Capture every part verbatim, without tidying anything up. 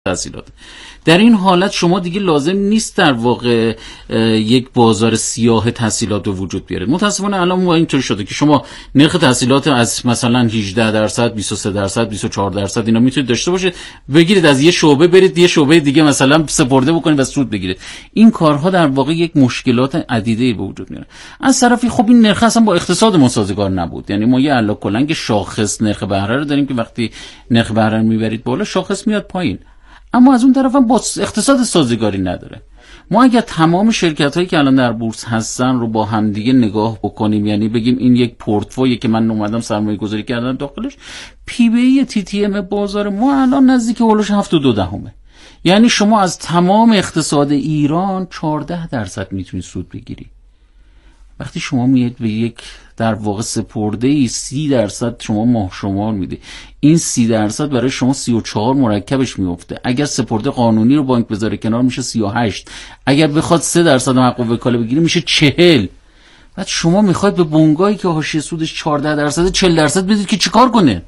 تحصیلات. در این حالت شما دیگه لازم نیست در واقع یک بازار سیاه تحصیلات رو وجود بیارید. متاسفانه الان ما اینطور شده که شما نرخ تحصیلات از مثلا هجده درصد، بیست و سه درصد، بیست و چهار درصد اینا میتونید داشته باشید، بگیرید از یه شعبه برید یه شعبه دیگه مثلا سپرده بکنید و سود بگیرید. این کارها در واقع یک مشکلات عدیده به وجود میاره. از طرفی خب این نرخ اصلا با اقتصاد ما سازگار نبود. یعنی ما یه الا کلنگ شاخص نرخ بهره رو داریم که وقتی نرخ بهره رو میبرید بالا شاخص میاد پایین، اما از اون طرف هم با اقتصاد سازگاری نداره. ما اگر تمام شرکت هایی که الان در بورس هستن رو با همدیگه نگاه بکنیم، یعنی بگیم این یک پورتفولیویه که من اومدم سرمایه گذاری کردم داخلش، پی بی ای تی تی ام بازار ما الان نزدیک هولوش هفت و دو دهمه. یعنی شما از تمام اقتصاد ایران چهارده درصد میتونید سود بگیری. وقتی شما میید به یک در واقع سپرده ای سی درصد شما ماه شمار میده، این سی درصد برای شما سی و چهار مرکبش میفته. اگر سپرده قانونی رو بانک بذاره کنار میشه سی و هشت، اگر بخواد سه درصد حق وکاله بگیره میشه چهل. بعد شما میخواید به بنگاهی که حاشیه سودش چهارده درصد چهل درصد بدید که چیکار کنه؟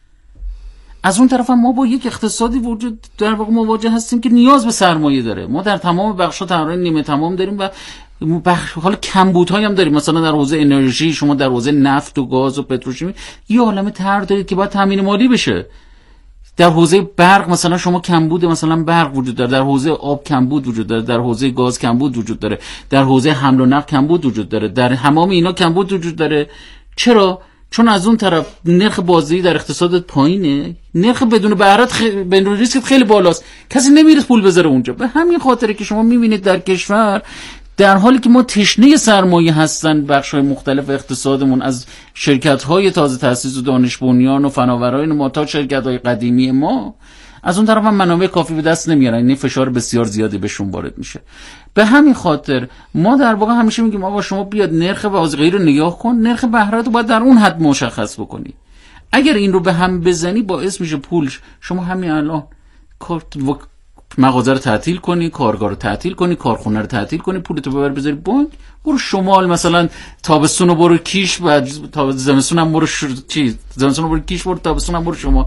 از اون طرف هم ما با یک اقتصادی وجود در واقع مواجه هستیم که نیاز به سرمایه داره. ما در تمام بخش‌ها تقریبا نیمه تمام داریم و بخش حالا کمبودهایی هم داریم. مثلا در حوزه انرژی شما در حوزه نفت و گاز و پتروشیمی یه عالمه طرح دارید که باید تامین مالی بشه. در حوزه برق مثلا شما کمبود مثلا برق وجود داره، در حوزه آب کمبود وجود داره، در حوزه گاز کمبود وجود داره، در حوزه حمل و نقل کمبود وجود داره، در تمام اینا کمبود وجود داره. چرا؟ چون از اون طرف نرخ بازدهی در اقتصادت پایینه، نرخ بدون بهره‌ت خ... بدون ریسکت خیلی بالاست، کسی نمیره پول بذاره اونجا. به همین خاطره که شما میبینید در کشور در حالی که ما تشنه سرمایه هستن بخش‌های مختلف اقتصادمون، از شرکت‌های تازه تأسیس و دانش بنیان و فناوران ما تا شرکت‌های قدیمی ما، از اون طرف هم منابع کافی به دست نمیارن، یعنی فشار بسیار زیادی بهشون وارد میشه. به همین خاطر ما در واقع همیشه میگیم آقا شما بیاد نرخ بازدهی رو نگاه کن، نرخ بهره رو باید در اون حد مشخص بکنی. اگر این رو به هم بزنی باعث میشه پولش شما همین الان کارت مغازه رو تعطیل کنی، کارگاه رو تعطیل کنی، کارخونه رو تعطیل کنی، پولتو ببر بذاری بانک، برو شمال مثلا تابستون رو برو کیش، بعد زمستون هم برو ش... چی زمستون رو برو کیش، برو تابستون هم برو شمال.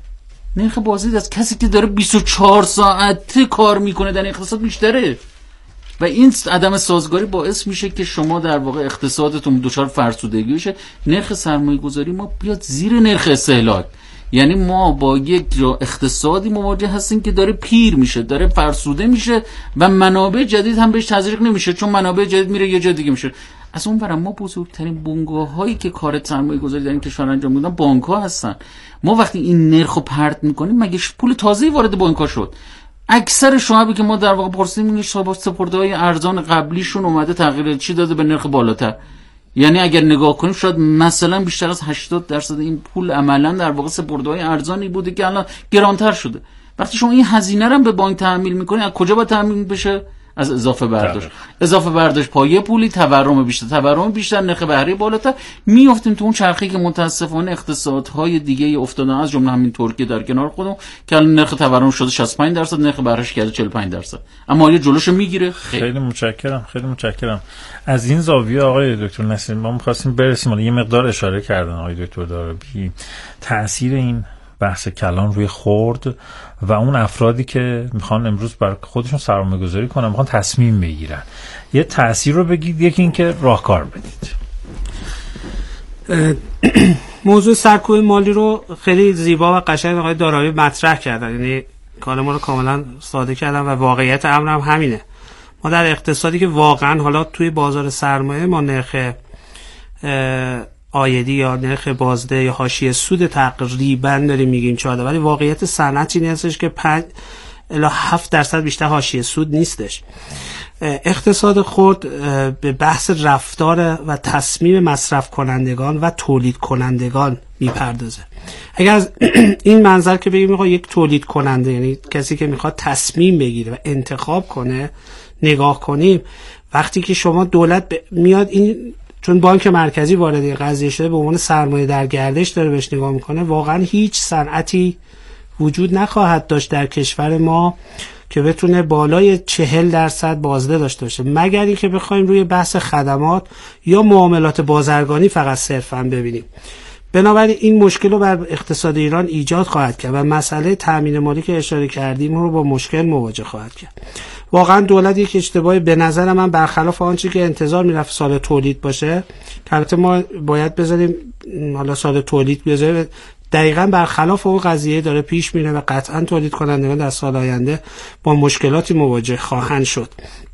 نرخ بازدهی از کسی که داره بیست و چهار ساعته کار میکنه در اقتصاد بیشتره و این عدم سازگاری باعث میشه که شما در واقع اقتصادتون دچار فرسودگی بشه. نرخ سرمایه گذاری ما بیاد زیر نرخ استهلاک. یعنی ما با یک اقتصادی مواجه هستیم که داره پیر میشه، داره فرسوده میشه و منابع جدید هم بهش تزریق نمیشه، چون منابع جدید میره یه جای دیگه میشه. از اون برم ما بزرگترین بنگاه‌هایی که کار سرمایه گذاری در این کشور انجام میدن بانک‌ها هستن. ما وقتی این نرخو پرت میکنیم مگه پول تازه‌ای وارد بانک‌ها شد؟ اکثر شعبی که ما در واقع پرسیدیم این سپرده‌های ارزان قبلیشون اومده تغییر چی داده به نرخ بالاتر. یعنی اگر نگاه کنیم شاید مثلا بیشتر از هشتاد درصد این پول عملا در واقع سپرده‌های ارزانی بوده که الان گرانتر شده. وقتی شما این هزینه رو هم به بانک تحمیل می‌کنید، از کجا باید تحمیل بشه؟ از اضافه برداشت. اضافه برداشت پایه پولی، تورم بیشتر، تورم بیشتر، نرخ بهره بالاتر، میافتیم تو اون چرخه‌ای که متاسفانه اقتصادهای دیگه افتادن، از جمله همین ترکیه در کنار خودمون که الان نرخ تورم شده شصت و پنج درصد، نرخ بهرهش کرده چهل و پنج درصد. اما آیا جلوشو میگیره؟ خیلی. خیلی متشکرم، خیلی متشکرم. از این زاویه آقای دکتر نصیری ما می‌خواستیم برسیم، حالا یه مقدار اشاره کردن آقای دکتر دارابی، تأثیر این بحث کلان روی خرد و اون افرادی که میخوان امروز برای خودشون سرمایه گذاری کنن، میخوان تصمیم بگیرن، یه تأثیر رو بگید. یکی این که راهکار بدید. موضوع سرکوب مالی رو خیلی زیبا و قشنگ آقای دارابی مطرح کردن، یعنی کار ما رو کاملا ساده کردن و واقعیت امر هم همینه. ما در اقتصادی که واقعا حالا توی بازار سرمایه ما نرخ آیدی یا نرخ بازده یا حاشیه سود تقریبا داریم میگیم چهارده، ولی واقعیت صنعت این هستش که پنج الی هفت درصد بیشتر حاشیه سود نیستش. اقتصاد خرد به بحث رفتار و تصمیم مصرف کنندگان و تولید کنندگان میپردازه. اگر از این منظر که بگیم میخواد یک تولید کننده، یعنی کسی که میخواد تصمیم بگیره و انتخاب کنه نگاه کنیم، وقتی که شما دولت میاد این، چون بانک مرکزی وارد این قضیه شده، به عنوان سرمایه در گردش داره بهش نگاه میکنه، واقعا هیچ صنعتی وجود نخواهد داشت در کشور ما که بتونه بالای چهل درصد بازده داشته باشه، مگر اینکه بخوایم روی بحث خدمات یا معاملات بازرگانی فقط صرفا ببینیم. بنابراین این مشکل رو بر اقتصاد ایران ایجاد خواهد کرد و مسئله تامین مالی که اشاره کردیم رو با مشکل مواجه خواهد کرد. واقعا دولت یک اشتباهی به نظر من برخلاف آنچه که انتظار میرفت سال تولید باشه، که البته ما باید بذاریم حالا سال تولید بذاریم دقیقاً برخلاف اون قضیه داره پیش میره و قطعاً تولید کنندگان در سال آینده با مشکلاتی مواجه خواهند شد،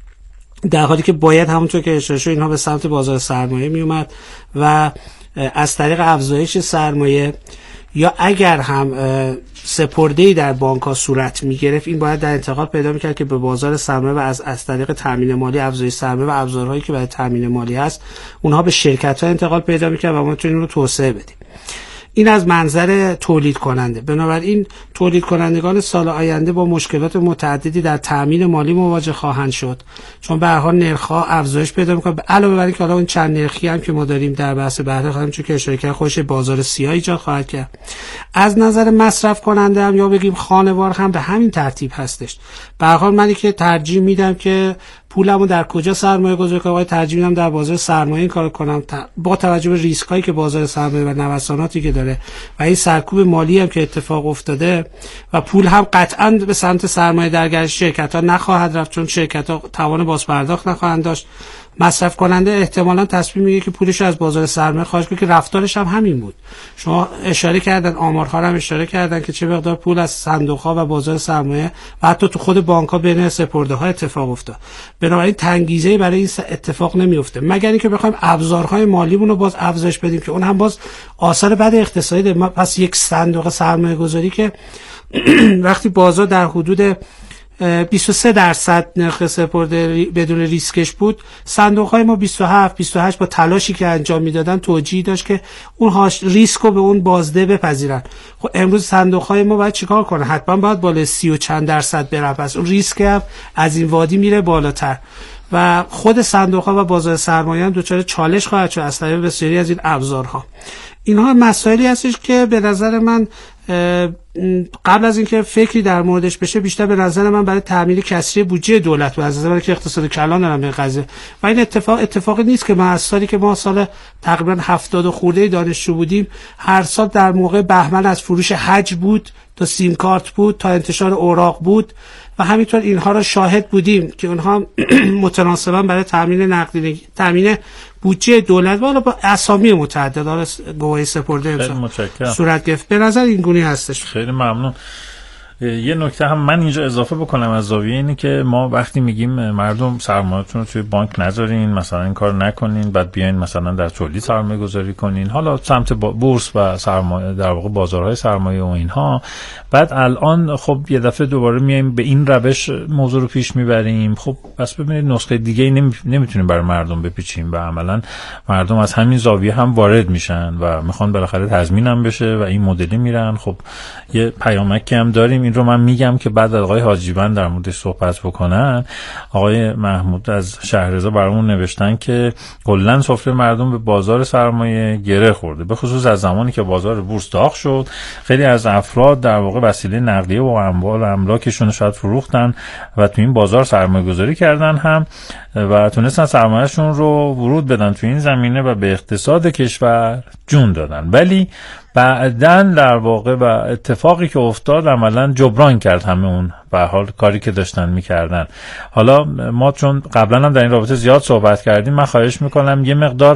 در حالی که باید همونطور که اشاره شد اینها به سمت بازار سرمایه می اومد و از طریق افزایش سرمایه یا اگر هم سپرده‌ای در بانک‌ها صورت می‌گرفت، این باید در انتقال پیدا می‌کرد که به بازار سرمایه و از از طریق تامین مالی، افزایش سرمایه و ابزارهایی که برای تامین مالی هست اونها به شرکت‌ها انتقال پیدا می‌کرد و ما می‌تونیم رو توسعه بدیم. این از منظر تولید کننده. بنابراین تولید کنندگان سال آینده با مشکلات متعددی در تامین مالی مواجه خواهند شد، چون به هر حال نرخ‌ها افزایش پیدا می‌کنه. علاوه بر اینکه حالا اون چند نرخی هم که ما داریم در بحث بهره خواهیم چون که اشاره کردم خودش بازار سیاه ایجاد خواهد کرد. از نظر مصرف کننده هم یا بگیم خانوار هم به همین ترتیب هستش. به هر حال منی که ترجیح میدم که پولمو در کجا سرمایه گذاری کنم، آقای ترجیح میدم در بازار سرمایه این کارو کنم با توجه به ریسک هایی که بازار سرمایه و نوساناتی که داره و این سرکوب مالی هم که اتفاق افتاده و پول هم قطعاً به سمت سرمایه درگشت شرکت ها نخواهد رفت، چون شرکت ها توان بازپرداخت نخواهند داشت. مصرف کننده احتمالاً تصمیم میگیره که پولش از بازار سرمایه خارج کنه، که رفتارش هم همین بود. شما اشاره کردن، آمارها هم اشاره کردن که چه مقدار پول از صندوق‌ها و بازار سرمایه و حتی تو خود بانک‌ها بین سپرده‌ها اتفاق افتاد. بنابراین تنگیزه‌ای برای این اتفاق نمیفته، مگر اینکه بخوایم ابزارهای مالیمون رو باز افزایش بدیم که اون هم باز آثار بد اقتصادی داره. پس یک صندوق سرمایه‌گذاری که وقتی بازار در حدود بیست و سه درصد نرخ سپرده بدون ریسکش بود، صندوق‌های ما بیست و هفت بیست و هشت با تلاشی که انجام میدادن توجیه داشت که اون ریسک رو به اون بازده بپذیرن. خب امروز صندوق‌های ما باید چیکار کنه؟ حتما باید بالا سی و چند درصد بره، پس اون ریسک هم از این وادی میره بالاتر و خود صندوق‌ها و بازار سرمایه هم دچار چالش خواهد شد از طریق بسیاری از این ابزارها. اینها مسائلی هستش که به نظر من قبل از اینکه فکری در موردش بشه، بیشتر به نظر من برای تامین کسری بودجه دولت و از نظر که اقتصاد کلان دارم به قضیه و این اتفاق اتفاقی نیست که ما از سالی که ما سال تقریبا هفتاد خورده دانشجو بودیم، هر سال در موقع بهمن از فروش حج بود تا سیم کارت بود تا انتشار اوراق بود و همینطور اینها را شاهد بودیم که اونها متناسبا برای تامین نقدینگی، تامین بودجه دولت والا با اسامی متعدد داره گواهی سپرده امسال صورت گرفت. به نظر این گونه هستش. خیلی ممنون. یه نکته هم من اینجا اضافه بکنم از زاویه اینه که ما وقتی میگیم مردم سرمایه‌تون رو توی بانک نذارین، مثلا این کار نکنین، بعد بیاین مثلا در تولید سرمایه گذاری کنین، حالا سمت بورس و سرمایه در واقع بازارهای سرمایه و اینها، بعد الان خب یه دفعه دوباره میایم به این روش موضوع رو پیش میبریم. خب پس ببینید نسخه دیگه نمی... نمیتونیم برای مردم بپیچیم و عملا مردم از همین زاویه هم وارد میشن و میخوان بالاخره تضمین هم بشه و این مدلی میرن. خب یه پیامکی هم داریم، این رو من میگم که بعد آقای حاجیبند در موردش صحبت بکنن. آقای محمود از شهررضا برامون نوشتن که کلا سفره مردم به بازار سرمایه گره خورده، به خصوص از زمانی که بازار بورس داغ شد. خیلی از افراد در واقع وسیله نقدیه و اموال و املاکشون رو شاید فروختن و تو این بازار سرمایه گذاری کردن هم و تونستن سرمایه‌شون رو ورود بدن تو این زمینه و به اقتصاد کشور جون دادن. ولی بعدن در واقع و اتفاقی که افتاد عملا جبران کرد همه اون به حال کاری که داشتن میکردن. حالا ما چون قبلا هم در این رابطه زیاد صحبت کردیم، من خواهش میکنم یه مقدار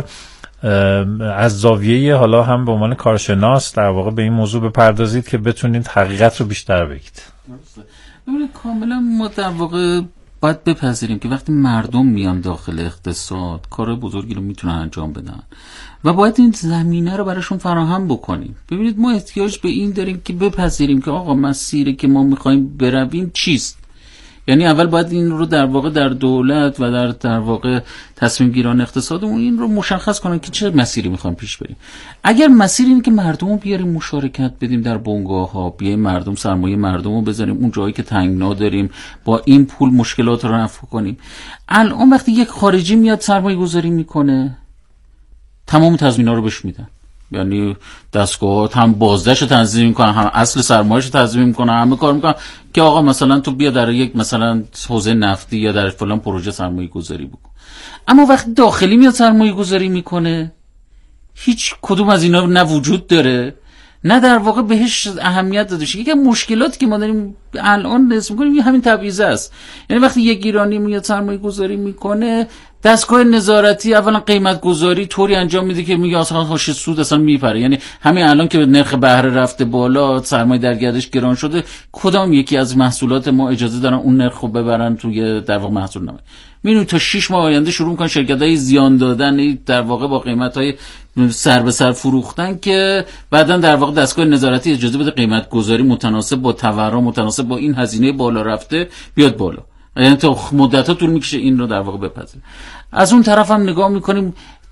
از زاویه حالا هم به عنوان کارشناس در واقع به این موضوع بپردازید که بتونید حقیقت رو بیشتر بگید. ببینید کاملا ما در واقع باید بپذیریم که وقتی مردم میان داخل اقتصاد کار بزرگی رو میتونن انجام بدن و باید این زمینه رو براشون فراهم بکنیم. ببینید ما احتیاج به این داریم که بپذیریم که آقا مسیری که ما میخوایم برویم چیست. یعنی اول باید این رو در واقع در دولت و در در واقع تصمیم گیران اقتصادمون این رو مشخص کنن که چه مسیری میخوایم پیش بریم. اگر مسیر اینه که مردم رو بیاریم مشارکت بدیم در بنگاه ها، بیایم مردم سرمایه مردم رو بذاریم اون جایی که تنگنا داریم، با این پول مشکلات رو رفع کنیم. الان وقتی یک خارجی میاد سرمایه گذاری میکنه، تمام تضمین‌ها رو بهش میدن، یعنی دستگاهات هم بازدهش رو تنظیم میکنن، هم اصل سرمایه‌اش رو تنظیم میکنن، همه کار میکنن که آقا مثلا تو بیا در یک مثلا حوزه نفتی یا در فلان پروژه سرمایه گذاری بکن. اما وقتی داخلی میاد سرمایه گذاری میکنه، هیچ کدوم از اینا نه وجود داره نه در واقع بهش اهمیت داده شده. یکی از مشکلاتی که ما داریم الان حس می‌کنیم همین تبعیض است. یعنی وقتی یک ایرانی میاد سرمایه گذاری میکنه، دستگاه نظارتی اولا قیمت گذاری طوری انجام میده که میگه اصلا حاشیه سود اصلا میپره. یعنی همین الان که نرخ بهره رفته بالا، سرمایه در گردش گران شده، کدام یکی از محصولات ما اجازه دارن اون نرخ رو ببرن توی در واقع محصول نامه؟ می‌بینید تا شش ماه آینده شروع می‌کنن شرکت‌های زیان دادن در واقع با قیمت‌های سر به سر فروختن که بعداً در واقع دستگاه نظارتی اجازه بده قیمت گذاری متناسب با تورم، متناسب با این هزینه بالا رفته بیاد بالا. یعنی تا مدت‌ها طول می‌کشه این رو در واقع بپذیره. از اون طرف هم نگاه می‌کنیم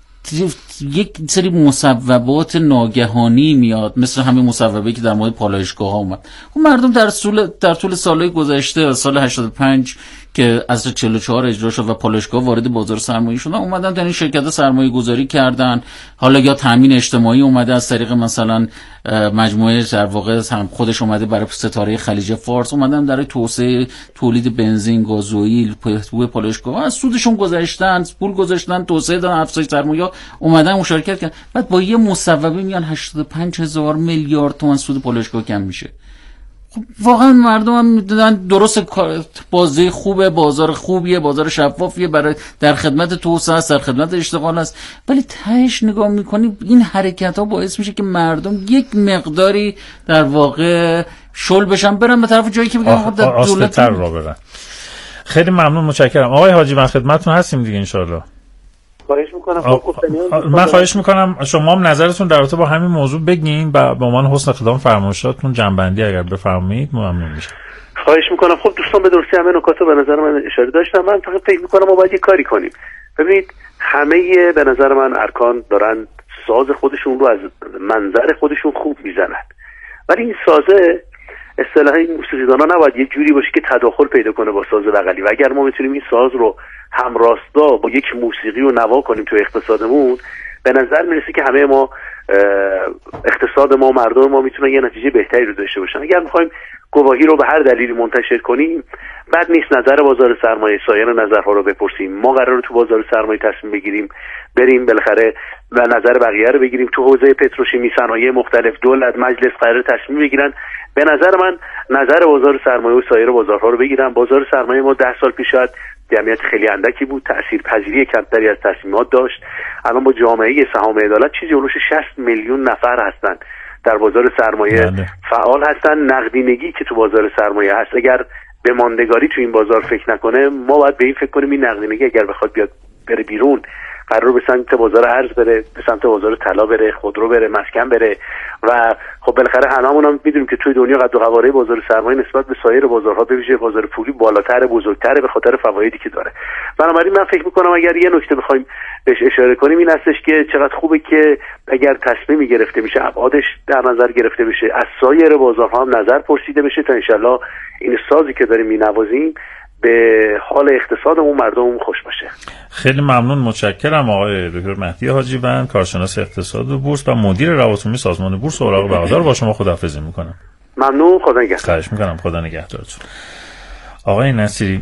یک سری مصوبات ناگهانی میاد، مثل همین مصوبه‌ای که در مورد پالایشگاه‌ها اومد. خب مردم در طول در طول سال‌های گذشته، سال هشتاد و پنج که از چهل و چهار اجرا شد و پالایشگاه وارد بازار سرمایه شدن، اومدن در این شرکت‌ها سرمایه گذاری کردن. حالا یا تامین اجتماعی اومده از طریق مثلا مجموعه در واقع خودش اومده برای ستاره خلیج فارس، اومدن در توسعه تولید بنزین، گازوئیل، توی پالایشگاه از سودشون گذاشتن، پول گذاشتن، توسعه دادن، افزایش سرمایه، اومدن مشارکت کردن. بعد با یه مصوبه میان هشتاد و پنج هزار میلیارد تومان سود پالایشگاه کم میشه. واقعا مردم هم میدونن درست بازه خوبه، بازار خوبیه، بازار شفافیه، برای در خدمت توسعه است، در خدمت اشتغال است، ولی تهش نگاه میکنیم این حرکت ها باعث میشه که مردم یک مقداری در واقع شل بشن، برن به طرف جایی که بگن در دولت را برن. خیلی ممنون، متشکرم آقای حاجی. من خدمتتون هستیم دیگه ان شاءالله. خواهش میکنم. من خواهش میکنم شما هم نظرتون در رابطه با همین موضوع بگین و به عنوان حسن اقدام فرمایشاتتون جنبندی اگر بفرمایید ممنون میشم. خواهش میکنم. خب دوستان به درستی همه نکات رو به نظر من اشاره داشتم. من فقط فکر میکنم ما باید یه کاری کنیم. ببینید همه به نظر من ارکان دارن ساز خودشون رو از منظر خودشون خوب میزنن، ولی این سازه اصطلاحاً موسیقیدانا نباید یه جوری باشه که تداخل پیدا کنه با ساز بغلی. و اگر ما بتونیم این ساز رو همراستا با یک موسیقی و نوا کنیم تو اقتصادمون، به نظر میرسه که همه ما اقتصاد ما، مردم ما میتونن یه نتیجه بهتری رو داشته باشن. اگر میخوایم گواهی رو به هر دلیلی منتشر کنیم، بد نیست نظر بازار سرمایه، سایر نظرها رو بپرسیم. ما قراره تو بازار سرمایه تصمیم بگیریم، بریم بالاخره و نظر بقیه رو بگیریم. تو حوزه پتروشیمی، صنایع مختلف، دولت، مجلس قراره تصمیم بگیرن. به نظر من نظر بازار سرمایه و سایر بازارها رو بگیرن. بازار سرمایه ما ده سال پیش شاید جمعیت خیلی اندکی بود، تاثیرپذیری کمتری از تصمیمات داشت. الان با جامعه سهام عدالت چیزی اولش شصت میلیون نفر هستن در بازار سرمایه بله. فعال هستن. نقدینگی که تو بازار سرمایه هست اگر به ماندگاری تو این بازار فکر نکنه، ما باید به این فکر کنیم این نقدینگی اگر بخواد بیاد بره بیرون، قرار به سمت بازار ارز بره، به سمت بازار طلا بره، خودرو بره، مسکن بره. و خب بالاخره هممون هم میدونیم که توی دنیا قد و قواره بازار سرمایه نسبت به سایر بازارها، به ویژه بازار پولی، بالاتر، بزرگتره به خاطر فوایدی که داره. بنابراین من فکر میکنم اگر یه نکته بخوایم بهش اشاره کنیم این هستش که چقدر خوبه که اگر تصمیمی گرفته میشه ابعادش در نظر گرفته بشه، از سایر بازارها هم نظر پرسیده بشه تا انشالله این سازی که داریم مینوازیم به حال اقتصادمون، مردممون خوش باشه. خیلی ممنون، متشکرم آقای دکتر مهدی حاجیوند، کارشناس اقتصاد و بورس و مدیر روابط عمومی سازمان بورس اوراق بهادار. با شما خداحافظی میکنم. ممنون، خدا نگهدار. خواهش میکنم، خدا نگهدارتون. آقای نصیری،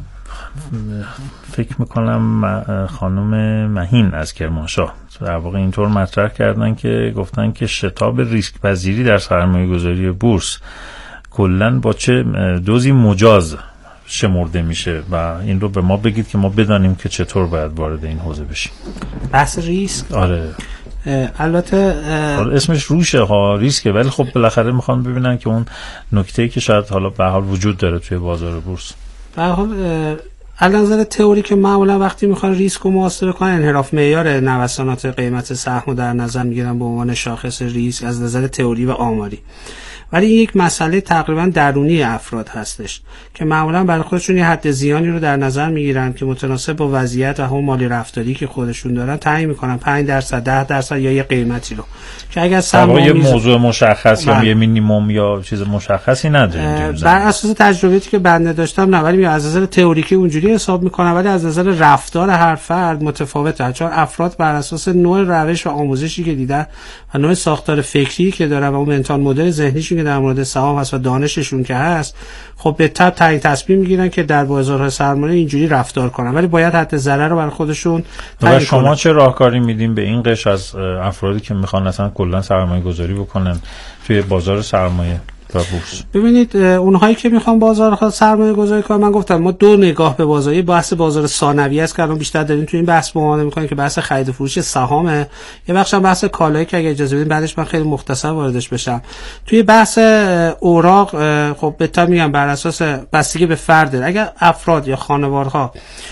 فکر میکنم خانم مهین از کرمانشاه در واقع اینطور مطرح کردن که گفتن که شتاب ریسک پذیری در سرمایه گذاری بورس کلن با چه دوزی مجاز شمرده میشه و این رو به ما بگید که ما بدانیم که چطور باید وارد این حوزه بشیم. بحث ریسک، آره البته اسمش روشه ها، ریسکه، ولی خب بالاخره میخوان ببینن که اون نکته‌ای که شاید حالا به حال وجود داره توی بازار بورس. به حال از نظر تئوری که معمولا وقتی میخوان ریسک رو محاسبه کنن، انحراف معیار نوسانات قیمت سهم رو در نظر میگیرن به عنوان شاخص ریسک از نظر تئوری و آماری. ولی یک مسئله تقریبا درونی افراد هستش که معمولا برای خودشون یه حد زیانی رو در نظر میگیرن که متناسب با وضعیت و همون مالی رفتاری که خودشون دارن تعیین میکنن پنج درصد، ده درصد یا یه قیمتی رو که اگر سرمایه یه موضوع مشخص یا یه مینیمم یا چیز مشخصی نداریم. بر اساس تجربیاتی که بنده داشتم نه، ولی از نظر تئوریکی اونجوری حساب میکنن، ولی از نظر رفتار هر فرد متفاوته، چون افراد بر اساس نوع روش و آموزشی که دیدن و نوع ساختار فکری که دارن و اون منتال مدل ذهنیشون که در مورد سهام هست و دانششون که هست، خب به تبع تعیین تصمیم میگیرن که در بازارهای سرمایه اینجوری رفتار کنن، ولی باید حد ضرر رو برای خودشون تعیین کنن. و شما چه راهکاری میدین به این قشر از افرادی که میخوان اصلا کلا سرمایه گذاری بکنن توی بازار سرمایه و بورس؟ ببینید اونهایی که میخوان بازار سرمایه گذاری کنن، من گفتم ما دو نگاه به بازاری، بحث بازار ثانویه است که الان بیشتر داریم تو این بحث معامله میکنیم که بحث خرید و فروش سهامه، یه بخش هم بحث کالایی که اگه اجازه بدین بعدش من خیلی مختصر واردش بشم. توی بحث اوراق خب بهتر میگم بر اساس بستگی به فرد، اگر افراد یا خانوارها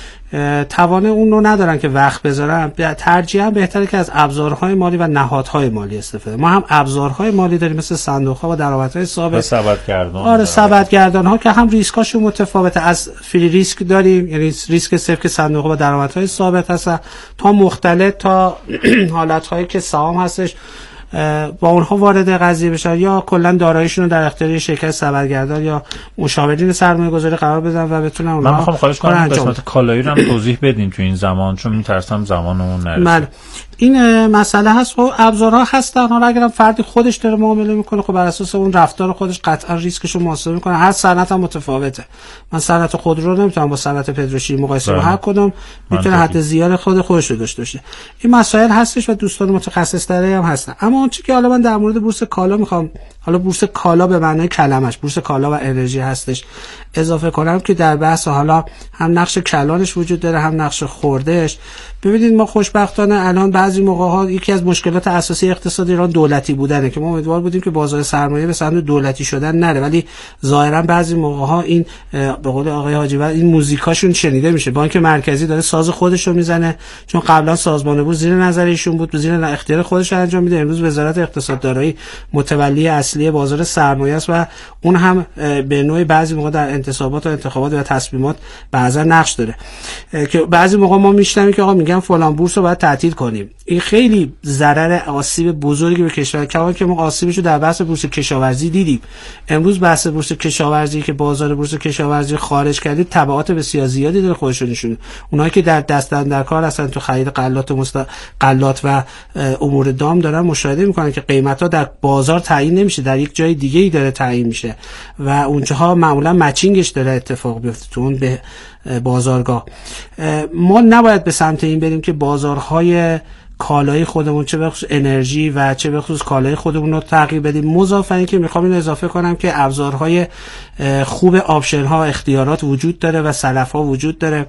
توانه اون رو ندارن که وقت بذارن، ترجیحاً بهتره که از ابزارهای مالی و نهادهای مالی استفاده. ما هم ابزارهای مالی داریم مثل صندوق‌ها و درآمدهای ثابت، سبدگردان. آره سبدگردان‌ها که هم ریسکاشون متفاوته، از فری ریسک داریم یعنی ریسک صفر که صندوق‌ها و درآمدهای ثابت هستن تا مختلط تا حالت‌هایی که سهام هستش با اونها وارد قضیه بشن یا کلا داراییشون رو در اختیار شرکت سبدگردان یا مشاورین سرمایه گذاری قرار بدن و بتونن اونها. من میخوام خواهش کنم قسمت کالایی رو هم توضیح بدین تو این زمان، چون میترسم زمانمون نرسه. بله این مسئله هست. خب ابزارها هستن، حالا اگرم فردی خودش داره معامله میکنه خب بر اساس اون رفتار خودش قطعا ریسکش رو محاسبه میکنه. هر صنعت هم متفاوته. من صنعت خودرو رو نمیتونم با صنعت پتروشیمی مقایسه کنم، هر کدوم میتونه حد زیاد خود خودش رو داشته باشه. این مسائل هستش و دوستان متخصص تری هم هستن. اما اون چیزی که حالا من در مورد بورس کالا میخوام، حالا بورس کالا به معنای کلمش بورس کالا و انرژی هستش، اضافه کنم که در بحث حالا هم نقش کلانش وجود داره هم نقش خوردهش. ببینید ما خوشبختانه الان بعضی موقع ها یکی از مشکلات اساسی اقتصاد ایران دولتی بودنه که ما امیدوار بودیم که بازار سرمایه به سمت دولتی شدن نره، ولی ظاهرا بعضی موقع ها این به قول آقای حاجی ولی این موزیکاشون شنیده میشه. بانک مرکزی داره ساز خودش رو میزنه، چون قبلا سازمان بورس زیر نظر ایشون بود، زیر اختیار خودش انجام میده. امروز وزارت اقتصاد دارایی متولی اصلی بازار سرمایه است و اون هم به نوعی بعضی موقع در انتصابات و انتخابات و تصمیمات بعضا نقش داره که بعضی موقع ما میشنویم که آقا میگن فلان بورس رو باید تعطیل کنیم. این خیلی ضرر آسیب بزرگی به کشور کردن که ما آسیبش رو در بحث بورس کشاورزی دیدیم. امروز بحث بورس کشاورزی که بازار بورس کشاورزی خارج کردید تبعات بسیار زیادی داره خودشون نشون. اونایی که در دستن در کار هستن تو خرید غلات و مست... غلات و امور دام دارن مشاهده میکنن که قیمتا در بازار تعیین نمیشه، در یک جای دیگه ای داره تعیین میشه و اونجاها معمولا مچینگش داره اتفاق بیفته تو اون به بازارگاه. ما نباید به سمت این بریم که بازارهای کالای خودمون چه بخصوص انرژی و چه بخصوص کالای خودمون رو تغییر بدیم. مضافاً اینکه میخوام اینو اضافه کنم که ابزارهای خوب آپشن ها اختیارات وجود داره و سلف ها وجود داره.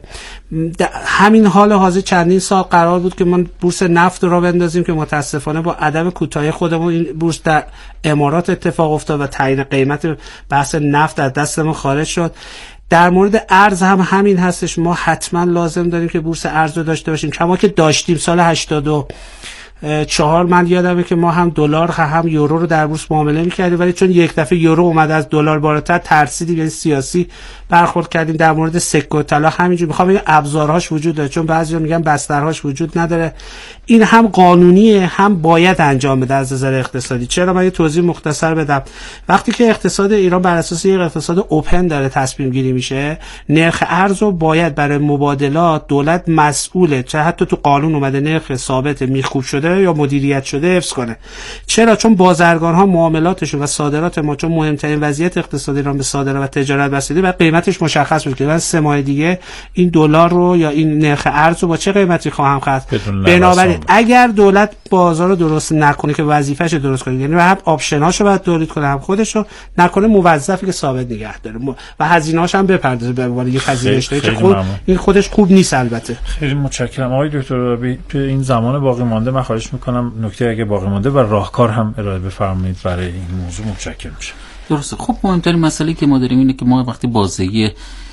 همین حال حاضر چندین سال قرار بود که ما بورس نفت رو بندازیم که متاسفانه با عدم کوتاهی خودمون این بورس در امارات اتفاق افتاد و تعیین قیمت بحث نفت از دستمون خارج شد. در مورد ارز هم همین هستش، ما حتما لازم داریم که بورس ارز رو داشته باشیم کما که داشتیم سال هشتاد و چهار. من یادمه که ما هم دلار هم یورو رو در بورس معامله می‌کردیم، ولی چون یک دفعه یورو اومد از دلار بالاتر ترسیدیم، یعنی سیاسی برخورد کردیم. در مورد سکه و طلا همینجوری می‌خوام بگم ابزارهاش وجود داره، چون بعضیا میگن بسترهاش وجود نداره. این هم قانونیه هم باید انجام بده از نظر اقتصادی. چرا؟ من یه توضیح مختصر بدم. وقتی که اقتصاد ایران بر اساس یک اقتصاد اوپن داره تصمیم گیری میشه، نرخ ارز رو باید برای مبادلات دولت مسئوله، چه حتی تو قانون اومده نرخ ثابت میخوب شده یا مدیریت شده حفظ کنه. چرا؟ چون بازرگان‌ها معاملاتشون و صادرات ما، چون مهمترین وضعیت اقتصادی ایران به صادرات و تجارت بستگی داره، قیمتش مشخص میشه. من سه ماه دیگه این دلار رو یا این نرخ ارز رو با چه قیمتی خواهم خرید. بنابراین اگر دولت بازار رو درست نکنه که وظیفه‌ش درست کنه، یعنی هم آپشناشو باید تولید کنه هم خودشو نکنه، موظفی که ثابت نگه داره و هزینه‌هاش هم بپردازه به عنوان یک هزینه اشتراکی که خود این خودش خوب نیست. البته خیلی متشکرم آقای دکتر. تو این زمان باقی مانده من خواهش میکنم نکته اگه باقی مانده و راهکار هم ارائه بفرمایید برای این موضوع. متشکرم میشم. درسته. خب مهمترین مسئله که ما داریم اینه که ما وقتی بازه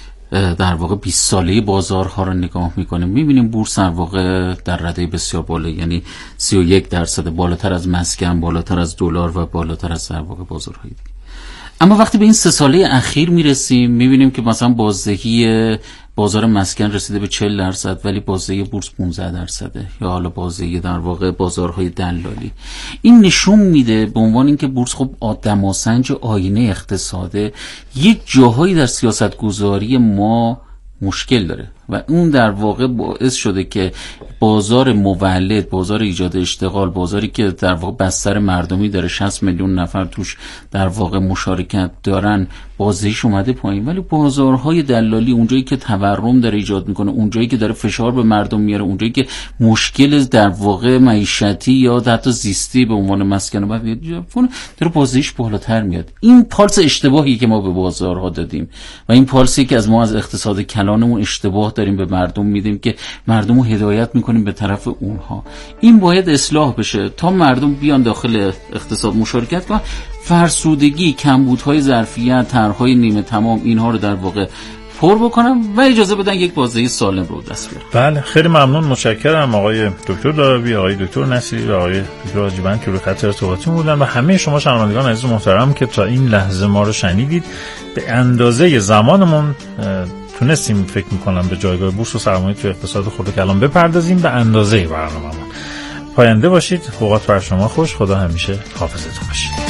در واقع بیست ساله بازارها رو نگاه میکنیم میبینیم بورس در واقع در رده بسیار بالا، یعنی سی و یک درصد بالاتر از مسکن، بالاتر از دلار و بالاتر از در واقع بازارهای دیگه. اما وقتی به این سه ساله اخیر میرسیم میبینیم که مثلا بازدهی بازار مسکن رسیده به چهل درصد ولی بازدهی بورس پانزده درصده، یا حالا بازدهی در واقع بازارهای دلالی. این نشون میده به عنوان اینکه بورس خب دماسنج آینه اقتصاده، یک جاهایی در سیاست گذاری ما مشکل داره و اون در واقع باعث شده که بازار مولد، بازار ایجاد اشتغال، بازاری که در واقع بستر مردمی داره، شصت میلیون نفر توش در واقع مشارکت دارن، بازدهیش اومده پایین. ولی بازارهای دلالی، اونجایی که تورم داره ایجاد میکنه، اونجایی که داره فشار به مردم میاره، اونجایی که مشکل در واقع معیشتی یا حتی زیستی به عنوان مسکن و بعد داره بازدهیش بالاتر میاد. این پالس اشتباهی که ما به بازارها دادیم و این پالسی که از ما از اقتصاد کلانمون اشتباه داریم به مردم میدیم که مردم رو هدایت میکنیم به طرف اونها. این باید اصلاح بشه تا مردم بیان داخل اقتصاد مشارکت کنن. فرسودگی، کمبودهای ظرفیت، طرحهای نیمه تمام، اینها رو در واقع پر بکنم و اجازه بدن یک بازدهی سالم رو دست بیارن. بله، خیلی ممنون، متشکرم آقای دکتر دارابی، آقای دکتر نصیری و آقای دکتر حاجی‌بند که روی خط ارتباطی بودن و همه شما شنوندگان عزیز محترم که تا این لحظه ما رو شنیدید. به اندازه زمانمون تونستیم فکر می‌کنم به جایگاه بورس و سرمایه تو اقتصاد خود کلان بپردازیم به اندازه برنامه‌مون. پاینده باشید، اوقات بر شما خوش، خدا همیشه حافظتون باشه.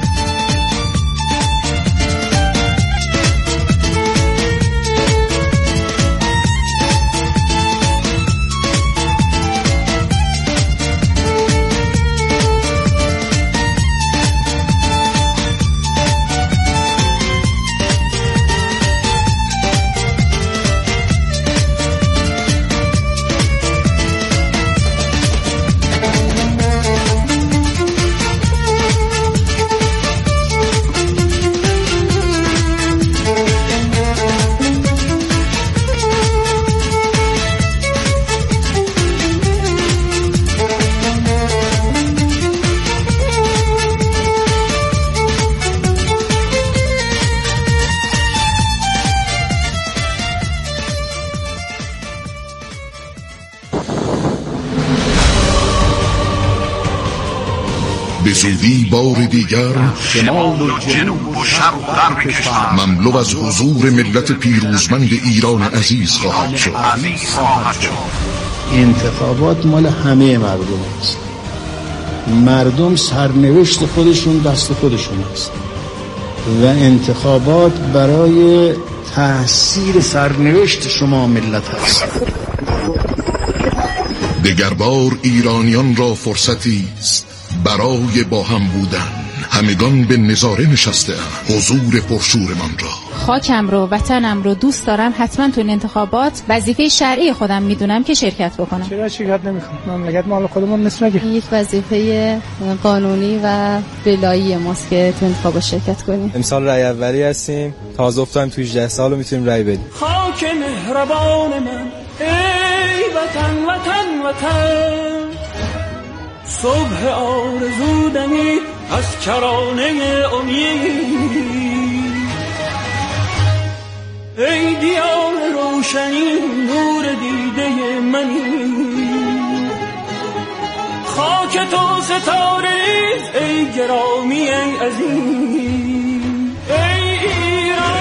به زودی بار دیگر شمال و جنوب و شرق و غرب کشور مملو از حضور ملت پیروزمند ایران عزیز خواهد شد. انتخابات مال همه مردم است. مردم سرنوشت خودشون دست خودشون است و انتخابات برای تأثیر سرنوشت شما ملت است. دگربار ایرانیان را فرصتی است برای با هم بودن. همگان به نظاره نشسته اند حضور پرشورمان را. خاکم رو، وطنم رو دوست دارم، حتما تو این انتخابات وظیفه شرعی خودم میدونم که شرکت بکنم. چرا شرکت نمیکنم؟ مملکت مال خودمون نیست مگه؟ یک وظیفه قانونی و ولایی ماست که تو انتخابات شرکت کنیم. امسال رای اولی هستیم، تازه افتادیم تو هجده سال و میتونیم رای بدیم. خاک مهربان من ای وطن وطن وطن، صبح آرزو دمی از کرانه امید، ای دیار روشنی نور دیده منی، خاک تو ستاره ریز ای گرامی ای عزیز، ای ایران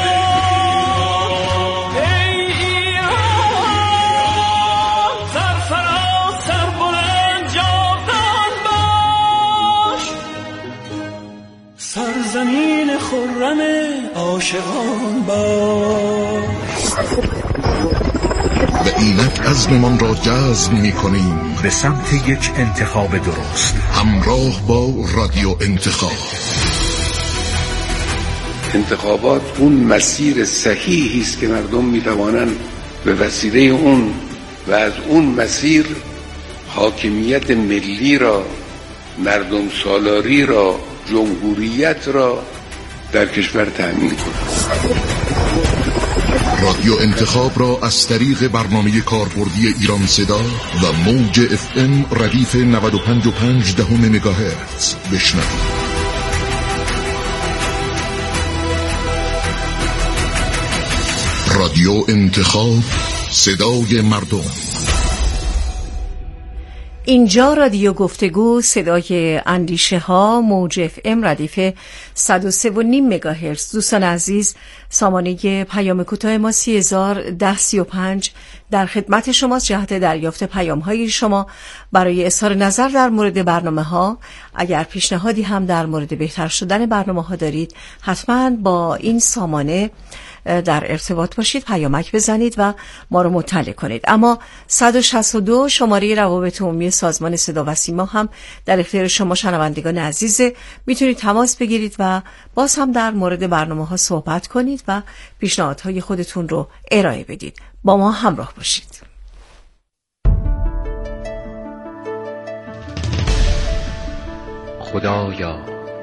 ای ایران، سرفراز سربلند جاودان باش، سرزمین خرم عاشقان باش. و اینک عزممان را جزم می‌کنیم به سمت یک انتخاب درست، همراه با رادیو انتخاب. انتخابات اون مسیر صحیحی است که مردم می‌توانند به وسیله اون و از اون مسیر حاکمیت ملی را، مردم سالاری را، جمهوریت را در کشور تأمین کنند. رادیو انتخاب را از طریق برنامه کاربردی ایران صدا و موج اف ام ردیف نود و پنج و پنج دهم مگاهرتز بشنوید. رادیو انتخاب، صدای مردم. اینجا رادیو گفتگو، صدای اندیشه ها، موج اف ام ردیف صد و سه و نیم مگاهرتز. دوستان عزیز، سامانه پیام کوتاه ما سی هزار ده سی و پنج در خدمت شماست جهت دریافت پیام های شما برای اظهار نظر در مورد برنامه ها. اگر پیشنهادی هم در مورد بهتر شدن برنامه ها دارید، حتما با این سامانه در ارتباط باشید، پیامک بزنید و ما رو مطلع کنید. اما صد و شصت و دو شماره روابط عمومی سازمان صدا و سیما هم در اختیار شما شنوندگان عزیزه. میتونید تماس بگیرید و باز هم در مورد برنامه ها صحبت کنید و پیشنهادهای خودتون رو ارائه بدید. با ما همراه باشید. خدایا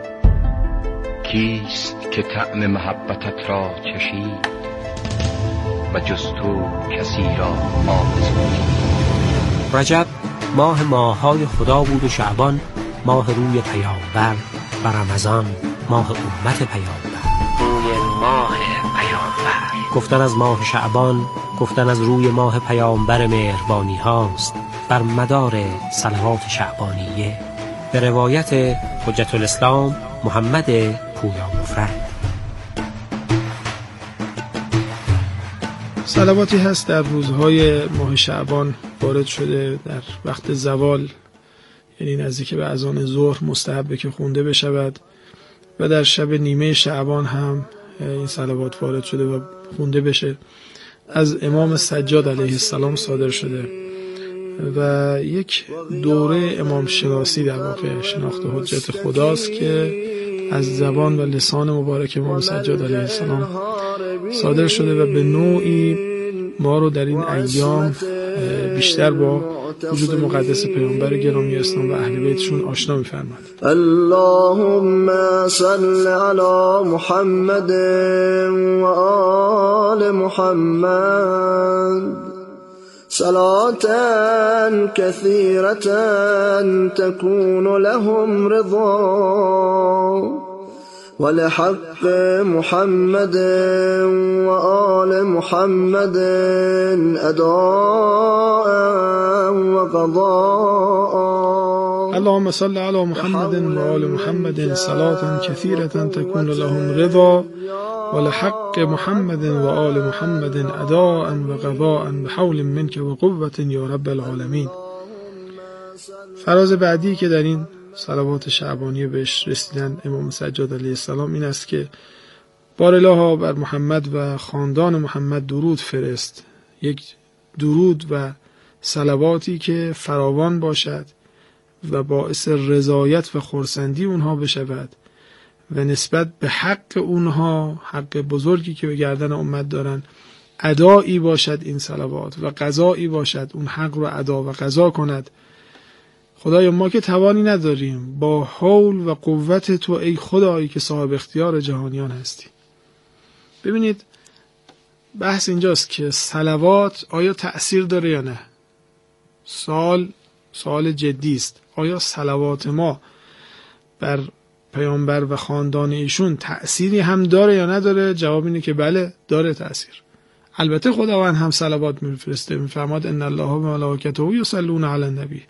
کیست که طعم محبتت را چشید و جز تو کسی را آرزو نمود. رجب ماه ماه‌های خدا بود و شعبان ماه روی پیامبر و رمضان ماه امت پیامبر. روی ماه پیامبر گفتن از ماه شعبان گفتن از روی ماه پیامبر مهربانی هاست بر مدار صلوات شعبانیه. به روایت حجت الاسلام محمد پویا مفرد. صلواتی هست در روزهای ماه شعبان وارد شده در وقت زوال، یعنی نزدیک به اذان ظهر مستحبه که خونده بشود و در شب نیمه شعبان هم این صلوات وارد شده و خونده بشه. از امام سجاد علیه السلام صادر شده و یک دوره امام شناسی در واقع شناخت حجت خداست که از زبان و لسان مبارک امام سجاد علیه السلام صادر شده و به نوعی ما رو در این ایام بیشتر با وجود مقدس پیامبر گرامی اسلام و اهل بیتشون آشنا می‌فرماد. اللهم صل علی محمد و آل محمد صلاة كثيرة تكون لهم رضا ولحق محمد وآل محمد أداء وقضاء. اللهم صل على محمد وآل محمد صلاة كثيرة تكون لهم رضا ولحق محمد وآل محمد أداء وقضاء بحول منك وقوة یا رب العالمین. فراز بعدی که در این صلوات شعبانیه بهش رسیدن امام سجاد علیه السلام این است که بار الها بر محمد و خاندان محمد درود فرست، یک درود و صلواتی که فراوان باشد و باعث رضایت و خرسندی اونها بشود و نسبت به حق اونها، حق بزرگی که به گردن امت دارن، ادایی باشد این صلوات و قضایی باشد اون حق رو ادا و قضا کند. خدایا ما که توانی نداریم، با حول و قوت تو ای خدایی که صاحب اختیار جهانیان هستی. ببینید بحث اینجاست که صلوات آیا تأثیر داره یا نه؟ سوال سوال جدی است. آیا صلوات ما بر پیامبر و خاندان ایشون تأثیری هم داره یا نداره؟ جواب اینه که بله، داره تأثیر. البته خداوند هم صلوات میفرسته، میفرماد ان الله و ملائکته یصلون علی النبی.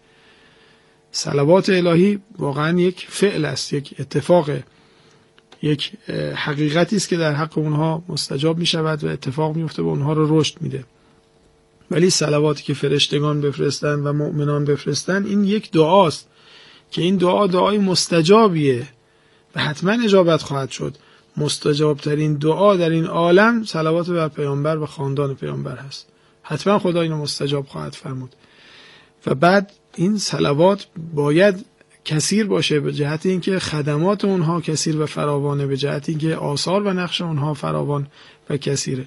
صلوات الهی واقعا یک فعل است، یک اتفاق، یک حقیقتی است که در حق اونها مستجاب می شود و اتفاق می افته و اونها رو رشد میده. ولی صلواتی که فرشتگان بفرستن و مؤمنان بفرستن این یک دعاست که این دعا دعای مستجابیه و حتما اجابت خواهد شد. مستجاب ترین دعا در این عالم صلوات بر پیامبر و خاندان پیامبر هست. حتما خدا اینو مستجاب خواهد فرمود. و بعد این صلوات باید کثیر باشه به جهت اینکه خدمات اونها کثیر و فراوانه، به جهت اینکه آثار و نقش اونها فراوان و کثیره.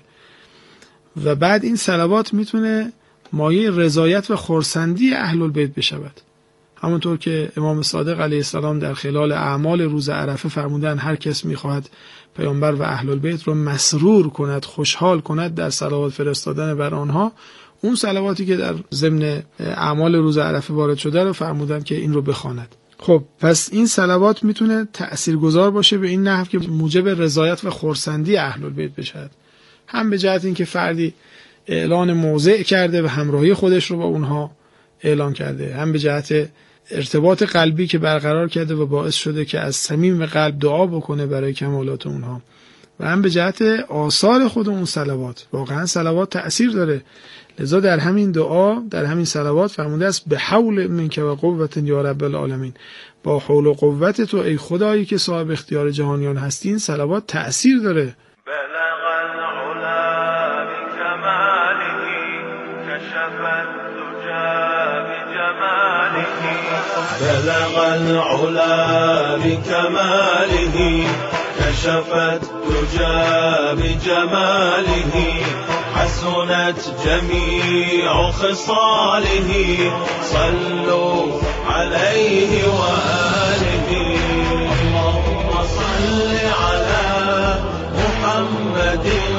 و بعد این صلوات میتونه مایه رضایت و خرسندی اهل البیت بشود. همونطور که امام صادق علیه السلام در خلال اعمال روز عرفه فرمودن هر کس میخواهد پیامبر و اهل البیت رو مسرور کند، خوشحال کند در صلوات فرستادن بر آنها، اون صلواتی که در ضمن اعمال روز عرفه وارد شده رو فرمودن که این رو بخواند. خب پس این صلوات میتونه تأثیرگذار باشه به این نحو که موجب رضایت و خرسندی اهل البیت بشه. هم به جهت اینکه فردی اعلان موضع کرده و همراهی خودش رو با اونها اعلان کرده، هم به جهت ارتباط قلبی که برقرار کرده و باعث شده که از صمیم قلب دعا بکنه برای کمالات اونها، و هم به جهت آثار خود اون صلوات. واقعا صلوات تأثیر داره. لذا در همین دعا، در همین صلوات فرموده است به حول منک و قوت یا رب العالمین، با حول و قوت تو ای خدایی که صاحب اختیار جهانیان هستی. این صلوات تأثیر داره. بلغ بلغ العلا بكماله كشف الدجى بجماله حسنت جميع خصاله صلوا عليه وآله اللهم صل على محمد